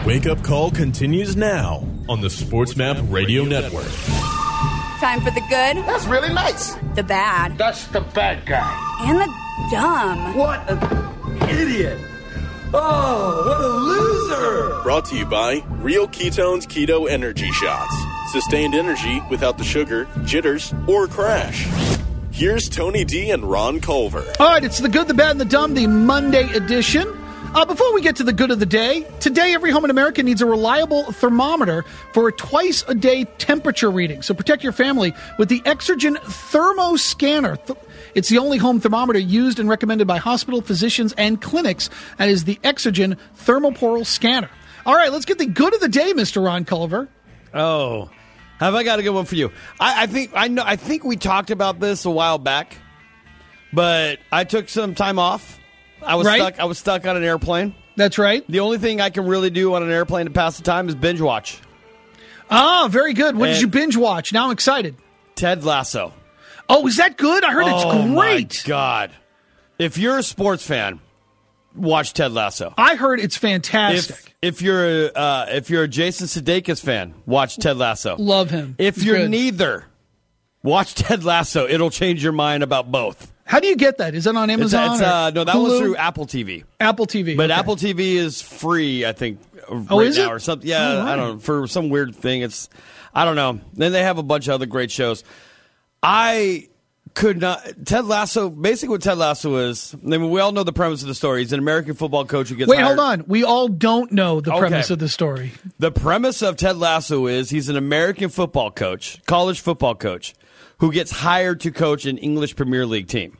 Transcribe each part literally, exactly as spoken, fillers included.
Wake Up Call continues now on the SportsMap Radio Network. Time for the good. That's really nice. The bad. That's the bad guy. And the dumb. What an idiot. Oh, what a loser. Brought to you by Real Ketones Keto Energy Shots. Sustained energy without the sugar, jitters, or crash. Here's Tony D and Ron Culver. All right, it's the good, the bad, and the dumb, the Monday edition. Uh, before we get to the good of the day, today every home in America needs a reliable thermometer for a twice-a-day temperature reading. So protect your family with the Exergen Thermo Scanner. Th- it's the only home thermometer used and recommended by hospital physicians and clinics, and is the Exergen Thermoporal Scanner. All right, let's get the good of the day, Mister Ron Culver. Oh, have I got a good one for you? I, I think I know. I think we talked about this a while back, but I took some time off. I was right. stuck. I was stuck on an airplane. That's right. The only thing I can really do on an airplane to pass the time is binge watch. Ah, very good. What and did you binge watch? Now I'm excited. Ted Lasso. Oh, is that good? I heard oh, it's great. My God. If you're a sports fan, watch Ted Lasso. I heard it's fantastic. If, if you're a, uh, if you're a Jason Sudeikis fan, watch Ted Lasso. Love him. If He's you're good. neither, watch Ted Lasso. It'll change your mind about both. How do you get that? Is that on Amazon? It's, it's, uh, no, that Hulu? was through Apple T V. Apple T V. But okay. Apple T V is free, I think, Oh, right is now it? or something. Yeah, Oh, right. I don't know. For some weird thing, it's I don't know. Then they have a bunch of other great shows. I could not. Ted Lasso. Basically, what Ted Lasso is. I mean, we all know the premise of the story. He's an American football coach who gets. Wait, hired. hold on. We all don't know the Okay. premise of the story. The premise of Ted Lasso is he's an American football coach, college football coach, who gets hired to coach an English Premier League team.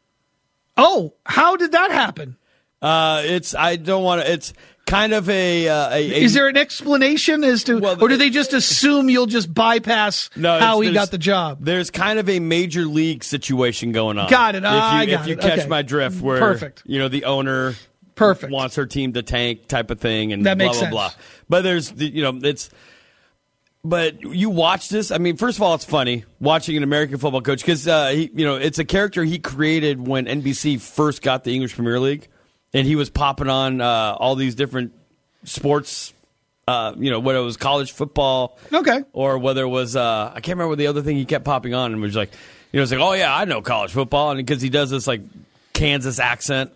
Oh, how did that happen? Uh, it's I don't want to. It's kind of a. Uh, a, a Is there an explanation as to, Well, or do they just assume you'll just bypass No, how it's- he got the job? There's kind of a major league situation going on. Got it. If Ah, you, I got if you it. catch Okay. my drift, where Perfect. you know the owner Perfect. wants her team to tank type of thing, and That blah makes blah sense. blah. But there's the- you know it's. But you watch this. I mean, first of all, it's funny watching an American football coach because uh, he, you know, it's a character he created when N B C first got the English Premier League, and he was popping on uh, all these different sports. Uh, you know, whether it was college football, Okay. or whether it was uh, I can't remember the other thing he kept popping on, and was like, you know, it's like, oh yeah, I know college football, and because he does this like Kansas accent.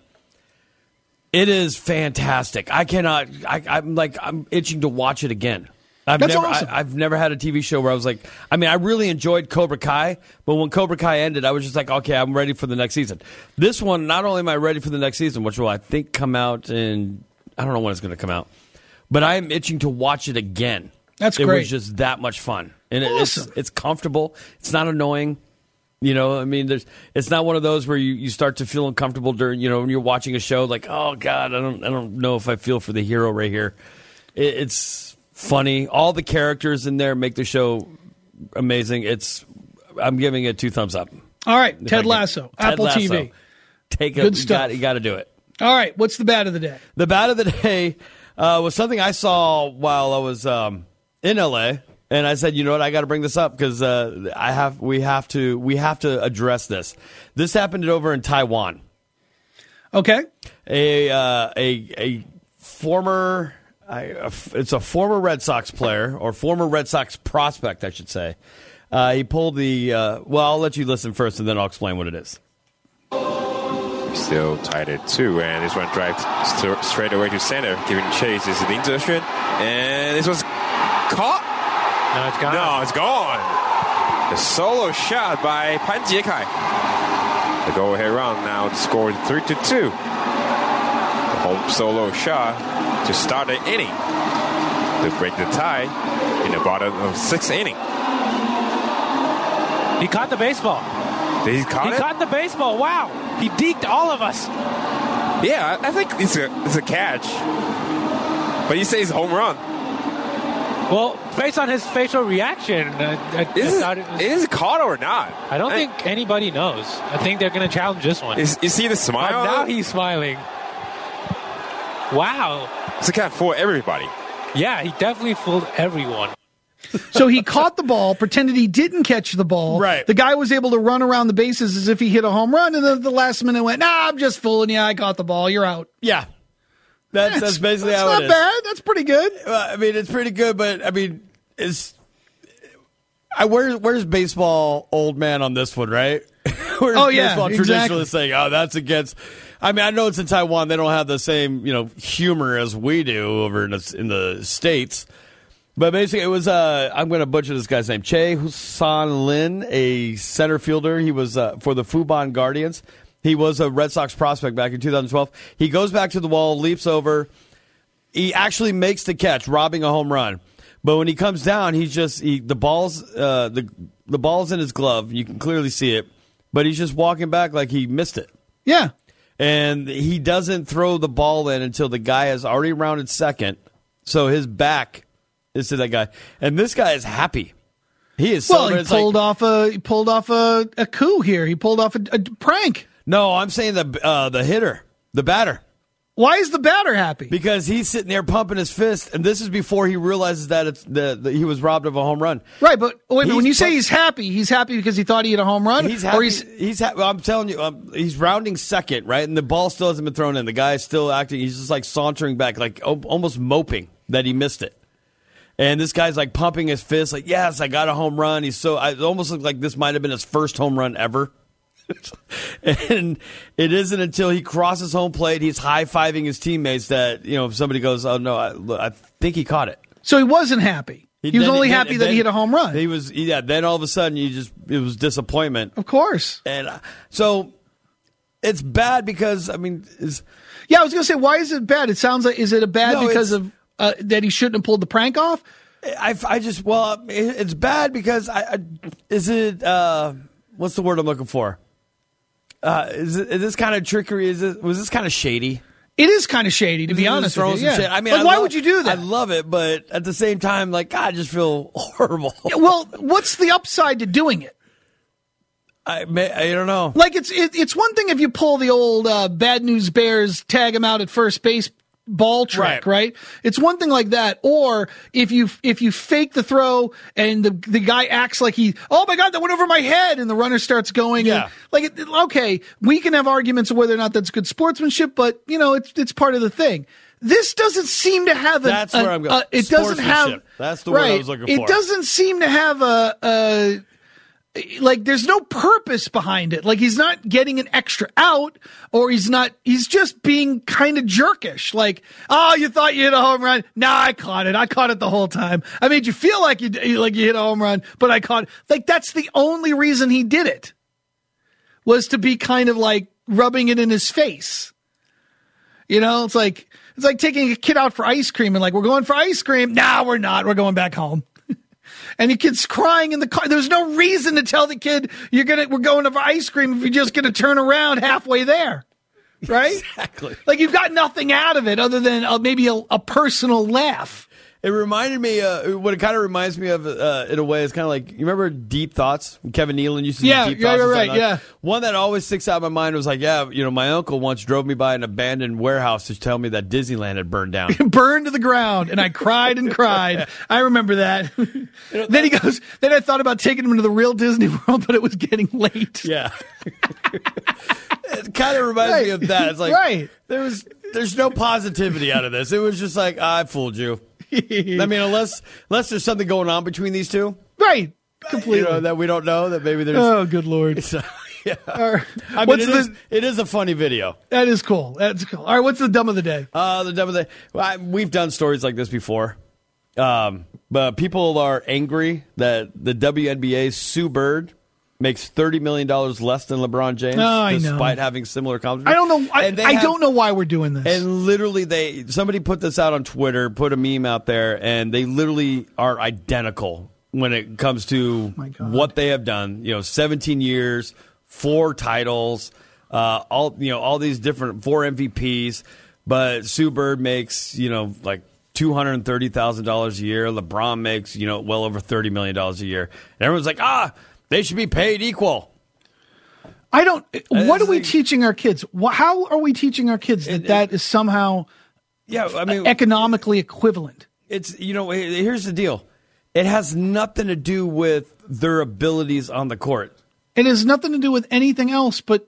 It is fantastic. I cannot. I, I'm like I'm itching to watch it again. I've That's never, awesome. I, I've never had a T V show where I was like, I mean, I really enjoyed Cobra Kai, but when Cobra Kai ended, I was just like, okay, I'm ready for the next season. This one, not only am I ready for the next season, which will I think come out in, I don't know when it's going to come out, but I am itching to watch it again. That's it great. was just that much fun, and it, Awesome. it's it's comfortable. It's not annoying. You know, I mean, there's. It's not one of those where you, you start to feel uncomfortable during. You know, when you're watching a show, like, oh God, I don't I don't know if I feel for the hero right here. It, it's funny. All the characters in there make the show amazing. It's. I'm giving it two thumbs up. All right, If I Ted can- Lasso, Ted Apple Lasso. T V. Take a, Good you stuff. Got, you got to do it. All right, what's the bad of the day? The bad of the day uh, was something I saw while I was um, in L A, and I said, you know what, I got to bring this up because uh, I have we have to we have to address this. This happened over in Taiwan. Okay. A uh, a a former I, a, it's a former Red Sox player or former Red Sox prospect, I should say. Uh, he pulled the uh, well. I'll let you listen first, and then I'll explain what it is. Still tied at two, and this one drives st- straight away to center, giving chase is Lin Zexuan, and this was caught. No, it's gone. No, it's gone. The solo shot by Pan Jiekai. The go-ahead run now scored three to two. The home solo shot to start the inning to break the tie in the bottom of sixth inning. He caught the baseball. Did he caught he it? caught the baseball. Wow. He deked all of us. Yeah, I think it's a it's a catch. But you say it's a home run. Well, based on his facial reaction, uh, I, Is I it, thought it was, is it caught or not? I don't I- think anybody knows. I think they're going to challenge this one. Is, you see the Uh, smile? now he's smiling. Wow. It's a catch for everybody. Yeah, he definitely fooled everyone. So he caught the ball, pretended he didn't catch the ball. Right. The guy was able to run around the bases as if he hit a home run, and then at the last minute went, nah, I'm just fooling you. I caught the ball. You're out. Yeah. That's that's basically that's how not it is. bad. That's pretty good. Well, I mean, it's pretty good, but I mean, it's. I where where's baseball old man on this one, right? Where's Oh, yeah, baseball exactly. traditionalists saying, "Oh, that's against." I mean, I know it's in Taiwan; they don't have the same, you know, humor as we do over in the, in the States. But basically, it was. Uh, I'm going to butcher this guy's name, Che Husan Lin, a center fielder. He was uh, for the Fubon Guardians. He was a Red Sox prospect back in two thousand twelve. He goes back to the wall, leaps over. He actually makes the catch, robbing a home run. But when he comes down, he's just he, the ball's uh, the the ball's in his glove. You can clearly see it, but he's just walking back like he missed it. Yeah. And he doesn't throw the ball in until the guy has already rounded second. So his back is to that guy, and this guy is happy. He is. Well, he it's pulled like, off a he pulled off a, a coup here. He pulled off a, a prank. No, I'm saying the uh, the hitter, the batter. Why is the batter happy? Because he's sitting there pumping his fist, and this is before he realizes that it's the, the he was robbed of a home run. Right, but wait, He's when you say pu- he's happy, he's happy because he thought he hit a home run, He's happy. or he's He's, ha- I'm telling you, um, he's rounding second, right, and the ball still hasn't been thrown in. The guy is still acting. He's just like sauntering back, like o- almost moping that he missed it. And this guy's like pumping his fist, like, "Yes, I got a home run." He's so. I, it almost looked like this might have been his first home run ever. And it isn't until he crosses home plate, he's high-fiving his teammates that, you know, if somebody goes, "Oh, no, I, look, I think he caught it." so he wasn't happy. He, was then- only then- happy that then he hit a home run. He was, yeah. Then all of a sudden, you just it was disappointment, of course. and uh, so it's bad because I mean, it's, Yeah, I was going to say, why is it bad? It sounds like, is it a bad No, because it's- of uh, that he shouldn't have pulled the prank off? I, I just well, it, it's bad because I, I is it uh, what's the word I'm looking for? Uh, is, it, is this kind of trickery? Is it was this kind of shady? It is kind of shady, to be honest with you. Yeah. Shit. I mean, like, I why lo- would you do that? I love it, but at the same time, like, God, I just feel horrible. Yeah, well, what's the upside to doing it? I may, I don't know. Like, it's it, it's one thing if you pull the old uh, Bad News Bears tag him out at first base ball trick, right. right? It's one thing like that, or if you if you fake the throw and the the guy acts like he, oh my God, that went over my head, and the runner starts going. Yeah. And, like, it, okay, we can have arguments of whether or not that's good sportsmanship, but you know, it's it's part of the thing. This doesn't seem to have a. That's a, where I'm going. A, it doesn't have. Sportsmanship. That's the word right, I was looking for. It doesn't seem to have a. a like there's no purpose behind it. Like he's not getting an extra out, or he's not, he's just being kind of jerkish. Like, oh, you thought you hit a home run? Nah, I caught it. I caught it the whole time. I made you feel like you, like you hit a home run, but I caught it. Like that's the only reason he did it, was to be kind of like rubbing it in his face. You know, it's like, it's like taking a kid out for ice cream and like, we're going for ice cream. Nah, we're not. We're going back home. And the kid's crying in the car. There's no reason to tell the kid you're gonna we're going for ice cream if you're just gonna turn around halfway there, right? Exactly. Like you've got nothing out of it other than uh, maybe a, a personal laugh. It reminded me, uh, what it kind of reminds me of, uh, in a way, is kind of like, you remember Deep Thoughts? Kevin Nealon used to Yeah, do Deep yeah, Thoughts. you're and right, stuff. yeah. One that always sticks out in my mind was like, yeah, you know, my uncle once drove me by an abandoned warehouse to tell me that Disneyland had burned down. Burned to the ground, and I cried and cried. I remember that. Then he goes, then I thought about taking him to the real Disney World, but it was getting late. Yeah. It kind of reminds Right. me of that. It's like, Right. there was, there's no positivity out of this. It was just like, I fooled you. I mean, unless unless there's something going on between these two, Right. Completely. you know, that we don't know, that maybe there's. Oh, good Lord. So, yeah. All right. I mean, What's it the, is, it is a funny video. that is cool. That's cool. All right. What's the dumb of the day? Uh, the dumb of the well, I, we've done stories like this before, um, but people are angry that the W N B A's Sue Bird makes thirty million dollars less than LeBron James, Oh, I know. despite having similar accomplishments. I don't know. I, And they I have- don't know why we're doing this. And literally, they somebody put this out on Twitter, put a meme out there, and they literally are identical when it comes to my God. what they have done. You know, seventeen years, four titles, uh, all you know, all these different four M V Ps. But Sue Bird makes you know like two hundred thirty thousand dollars a year. LeBron makes you know well over thirty million dollars a year. And everyone's like, ah, they should be paid equal. I don't. What it's are we like- teaching our kids? Wh- How are we teaching our kids that It- it- that is somehow Yeah, I mean, economically equivalent? it's you know here's the deal. It has nothing to do with their abilities on the court. It has nothing to do with anything else but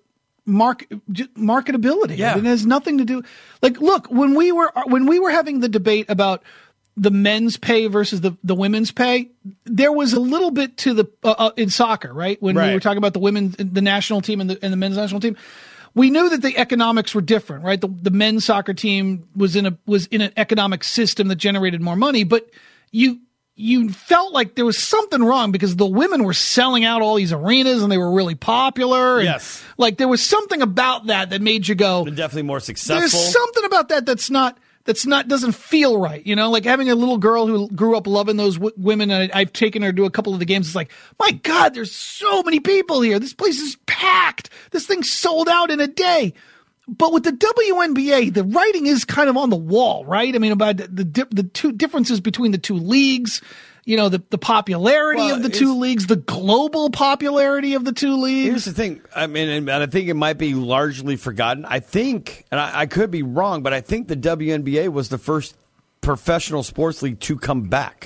mark j- marketability. Yeah. It has nothing to do. Like, look, when we were when we were having the debate about the men's pay versus the, the women's pay, there was a little bit to the uh, uh, in soccer, right? When Right. we were talking about the women, the national team and the, and the men's national team, we knew that the economics were different, right? The, the men's soccer team was in a was in an economic system that generated more money, but you you felt like there was something wrong because the women were selling out all these arenas and they were really popular. And Yes. like there was something about that that made you go, They're definitely more successful. there's something about that that's not that's not doesn't feel right, you know. Like having a little girl who grew up loving those w- women, and I, I've taken her to a couple of the games. It's like, my God, there's so many people here. This place is packed. This thing sold out in a day. But with the W N B A, the writing is kind of on the wall, right? I mean, about the the, di- the two differences between the two leagues. You know, the, the popularity Well, of the it's- two leagues, the global popularity of the two leagues. Here's the thing. I mean, and I think it might be largely forgotten. I think, and I, I could be wrong, but I think the W N B A was the first professional sports league to come back.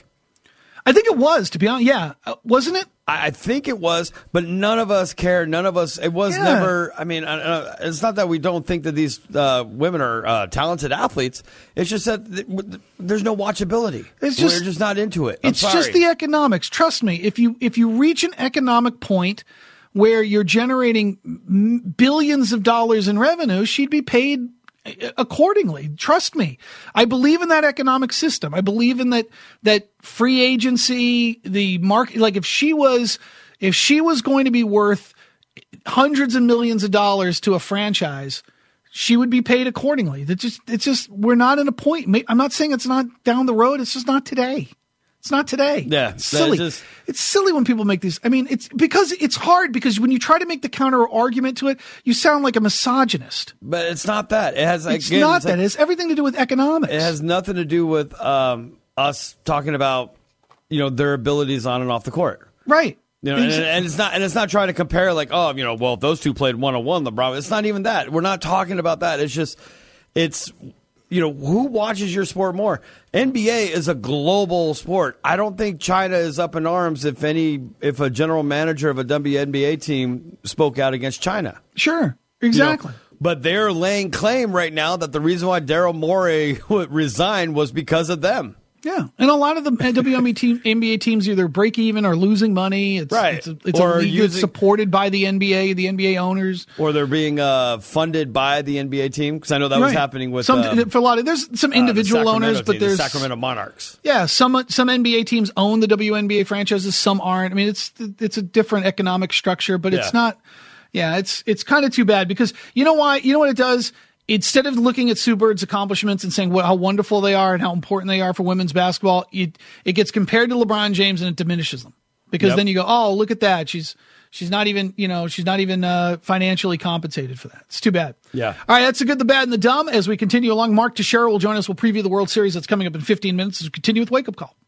I think it was, to be honest. Yeah, uh, wasn't it? I I think it was, but none of us cared. None of us. It was Yeah. never. I mean, uh, it's not that we don't think that these uh, women are uh, talented athletes. It's just that th- w- there's no watchability. It's just- We're just not into it. I'm It's just sorry. the economics. Trust me. If you if you reach an economic point where you're generating m- billions of dollars in revenue, she'd be paid accordingly. Trust me. I believe in that economic system. I believe in that that free agency, the market. Like if she was if she was going to be worth hundreds of millions of dollars to a franchise, she would be paid accordingly. That just it's just we're not in a point. I'm not saying it's not down the road. It's just not today. It's not today. Yeah, it's silly. just- It's silly when people make these. I mean, it's because it's hard because when you try to make the counter argument to it, you sound like a misogynist. But it's not that. It has. It's again, not it's that. like- It has everything to do with economics. It has nothing to do with um, us talking about, you know, their abilities on and off the court. right. You know, and, Exa- and it's not, and it's not trying to compare like, oh, you know, well, if those two played one on one, LeBron. It's not even that. We're not talking about that. It's just, it's, you know, who watches your sport more? N B A is a global sport. I don't think China is up in arms if any, if a general manager of a W N B A team spoke out against China. Sure. You know, Exactly. but they're laying claim right now that the reason why Daryl Morey resigned was because of them. Yeah, and a lot of the W N B A, team, N B A teams either break even or losing money. It's, Right. It's, a, it's Or a league using- that's supported by the N B A, the N B A owners. Or they're being uh, funded by the N B A team, because I know that was Right. happening with some um, for a lot of. There's some uh, the individual Sacramento owners, but team, the there's Sacramento Monarchs. yeah, some some N B A teams own the W N B A franchises, some aren't. I mean, it's it's a different economic structure, but it's Yeah. not. Yeah, it's it's kind of too bad because you know why? You know what it does? Instead of looking at Sue Bird's accomplishments and saying what, how wonderful they are and how important they are for women's basketball, it, it gets compared to LeBron James and it diminishes them because Yep. then you go, oh, look at that. She's she's not even you know she's not even uh, financially compensated for that. It's too bad. Yeah. All right, that's the good, the bad, and the dumb. As we continue along, Mark Teixeira will join us. We'll preview the World Series that's coming up in fifteen minutes as we continue with Wake Up Call.